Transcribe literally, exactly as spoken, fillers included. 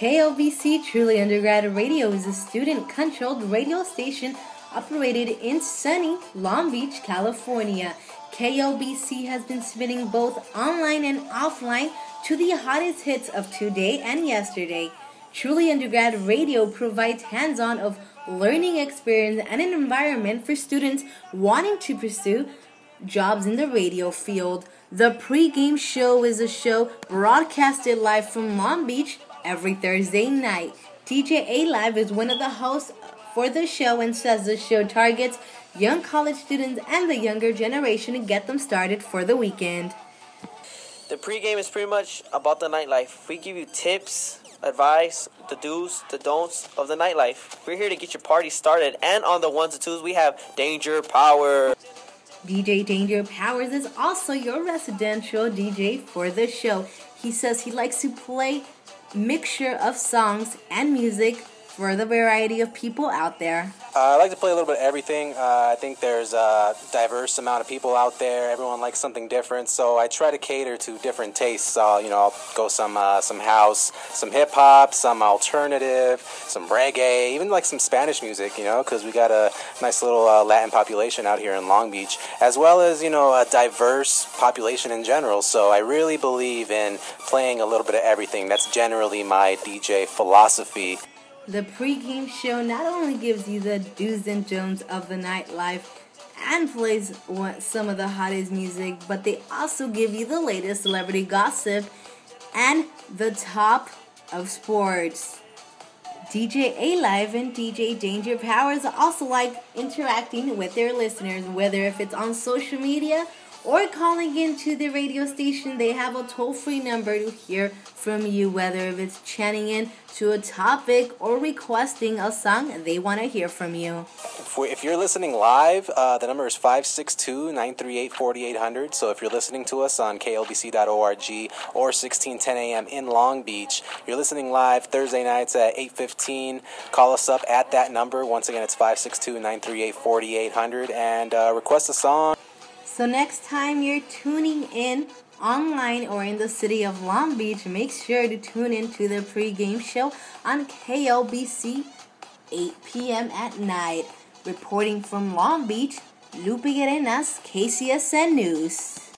K L B C Truly Undergrad Radio is a student-controlled radio station operated in sunny Long Beach, California. K L B C has been spinning both online and offline to the hottest hits of today and yesterday. Truly Undergrad Radio provides hands-on of learning experience and an environment for students wanting to pursue jobs in the radio field. The pregame show is a show broadcasted live from Long Beach every Thursday night. D J A-Live is one of the hosts for the show and says the show targets young college students and the younger generation to get them started for the weekend. The pregame is pretty much about the nightlife. We give you tips, advice, the do's, the don'ts of the nightlife. We're here to get your party started, and on the ones and twos we have Danger Power. D J Danger Powers is also your residential D J for the show. He says he likes to play mixture of songs and music for the variety of people out there. Uh, I like to play a little bit of everything. Uh, I think there's a diverse amount of people out there. Everyone likes something different, so I try to cater to different tastes. Uh, you know, I'll go some uh, some house, some hip hop, some alternative, some reggae, even like some Spanish music. You know, because we got a nice little uh, Latin population out here in Long Beach, as well as you know a diverse population in general. So I really believe in playing a little bit of everything. That's generally my D J philosophy. The pregame show not only gives you the do's and don'ts of the nightlife and plays some of the hottest music, but they also give you the latest celebrity gossip and the top of sports. D J A-Live and D J Danger Powers also like interacting with their listeners, whether if it's on social media or calling into the radio station. They have a toll-free number to hear from you, whether if it's chatting in to a topic or requesting a song they want to hear from you. If, we, if you're listening live, uh, the number is five six two, nine three eight, four eight zero zero. So if you're listening to us on K L B C dot org or sixteen ten a.m. in Long Beach, you're listening live Thursday nights at eight fifteen. Call us up at that number. Once again, it's five six two, nine three eight, four eight zero zero and uh, request a song. So next time you're tuning in online or in the city of Long Beach, make sure to tune in to the pregame show on K L B C, eight p.m. at night. Reporting from Long Beach, Lupe Arenas, K C S N News.